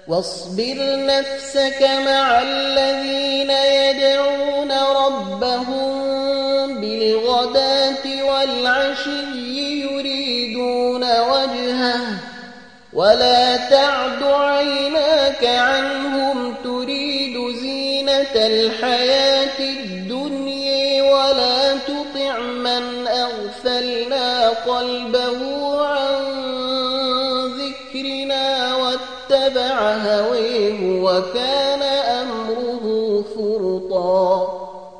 واصبر نفسك مع الذين يدعون ربهم بالغداة والعشي يريدون وجهه ولا تعد عيناك عنهم تريد زينة الحياة الدنيا ولا تطع من أغفلنا قلبه عن ذكرنا واتبع هويه وكان